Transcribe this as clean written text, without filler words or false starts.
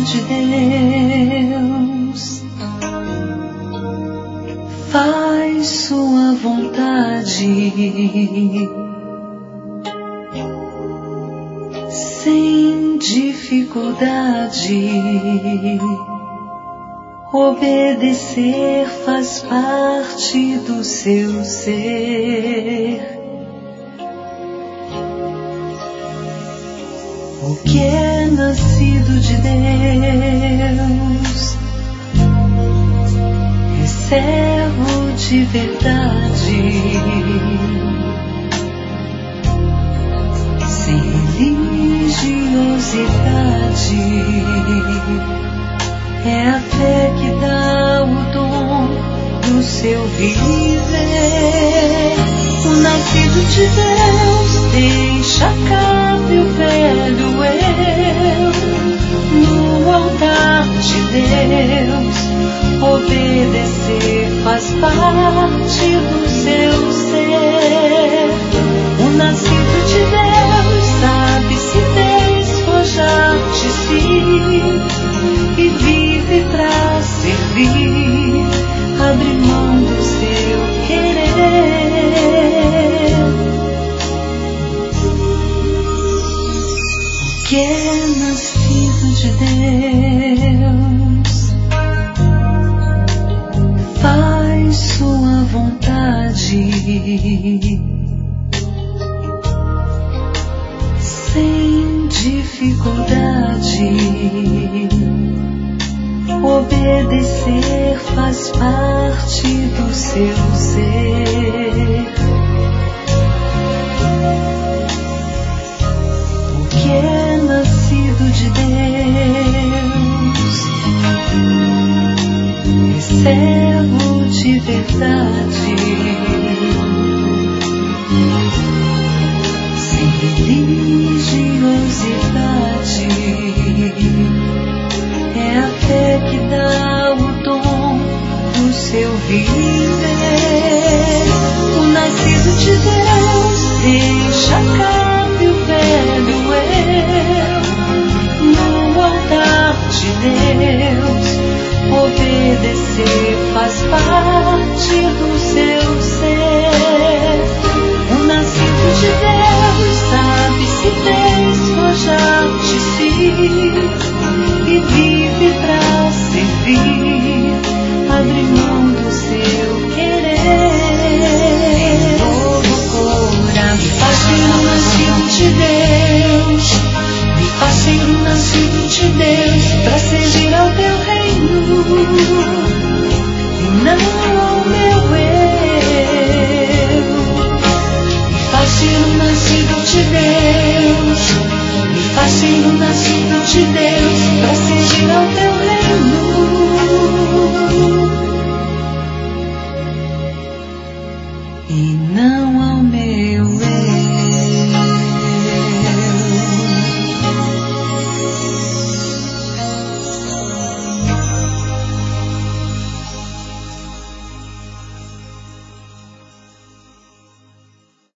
de Deus, faz sua vontade, sem dificuldade. Obedecer faz parte do seu ser. O que é nascido de Deus é servo de verdade, sem religiosidade. É a fé que dá o dom do seu viver. O nascido de Deus deixa cabe o velho eu no altar de Deus. Obedecer faz parte do seu ser. O nascido de Deus sabe se despojar de si e vive pra servir, abre mão do seu querer. O que é nascido de Deus faz sua vontade, sem dificuldade. Obedecer faz parte do seu ser. O que é nascido de Deus é servo de verdade, sem religiosidade. É a fé que dá o dom do seu viver. O nascido de Deus deixa cabe o velho eu no altar de Deus. Obedecer faz parte do seu ser. O nascido de Deus sabe se despojar de si e vive pra servir, abre mão do seu querer. Novo coração, me faz ser um nascido de Deus, me faz ser um nascido de Deus, pra servir ao teu reino e não ao meu eu. Me faz ser um nascido de Deus, me faz ser um nascido de Deus, pra servir ao teu reino e